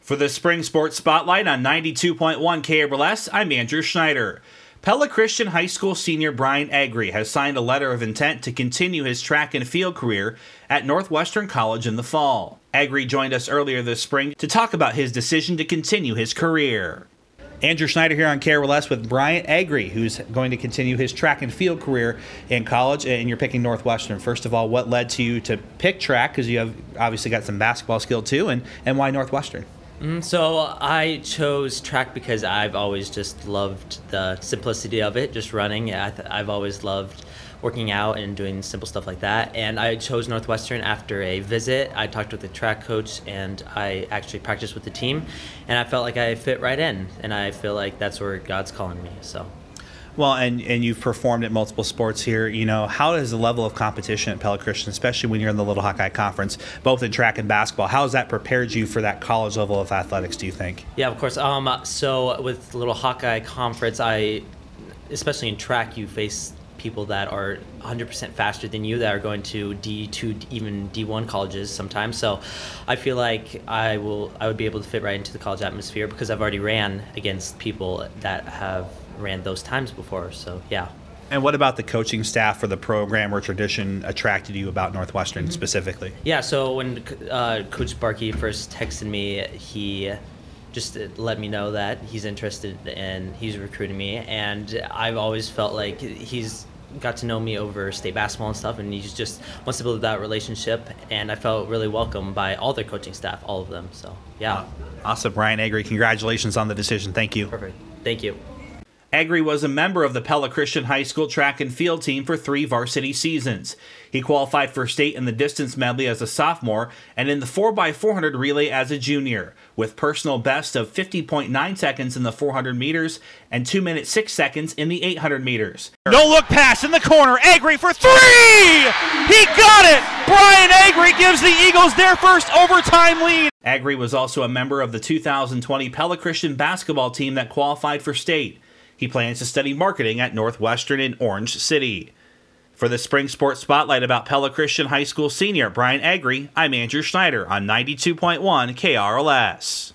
For the Spring Sports Spotlight on 92.1 KRLS, I'm Andrew Schneider. Pella Christian High School senior Brian Agri has signed a letter of intent to continue his track and field career at Northwestern College in the fall. Agri joined us earlier this spring to talk about his decision to continue his career. Andrew Schneider here on KRLS with Brian Agri, who's going to continue his track and field career in college, and you're picking Northwestern. First of all, what led to you to pick track, because you have obviously got some basketball skill too, and why Northwestern? So I chose track because I've always just loved the simplicity of it, just running. I've always loved working out and doing simple stuff like that. And I chose Northwestern after a visit. I talked with the track coach, and I actually practiced with the team, and I felt like I fit right in, and I feel like that's where God's calling me. So. Well, and you've performed at multiple sports here. You know, how is the level of competition at Pella Christian, especially when you're in the Little Hawkeye Conference, both in track and basketball? How has that prepared you for that college level of athletics, do you think? Yeah, of course. So with Little Hawkeye Conference, especially in track, you face people that are 100% faster than you, that are going to D2, even D1 colleges sometimes. So I feel like I would be able to fit right into the college atmosphere because I've already ran against people that have ran those times before. So yeah. And what about the coaching staff or the program or tradition attracted you about Northwestern specifically? Yeah, so when Coach Barkey first texted me, he just let me know that he's interested and he's recruiting me, and I've always felt like he's got to know me over state basketball and stuff, and he just wants to build that relationship, and I felt really welcomed by all their coaching staff, all of them. So yeah. Awesome. Brian Agri, congratulations on the decision. Thank you. Perfect. Thank you. Agri was a member of the Pella Christian High School track and field team for 3 varsity seasons. He qualified for state in the distance medley as a sophomore and in the 4x400 relay as a junior, with personal best of 50.9 seconds in the 400 meters and 2 minutes 6 seconds in the 800 meters. No look pass in the corner. Agri for 3! He got it! Brian Agri gives the Eagles their first overtime lead. Agri was also a member of the 2020 Pella Christian basketball team that qualified for state. He plans to study marketing at Northwestern in Orange City. For the Spring Sports Spotlight about Pella Christian High School senior Brian Agri, I'm Andrew Schneider on 92.1 KRLS.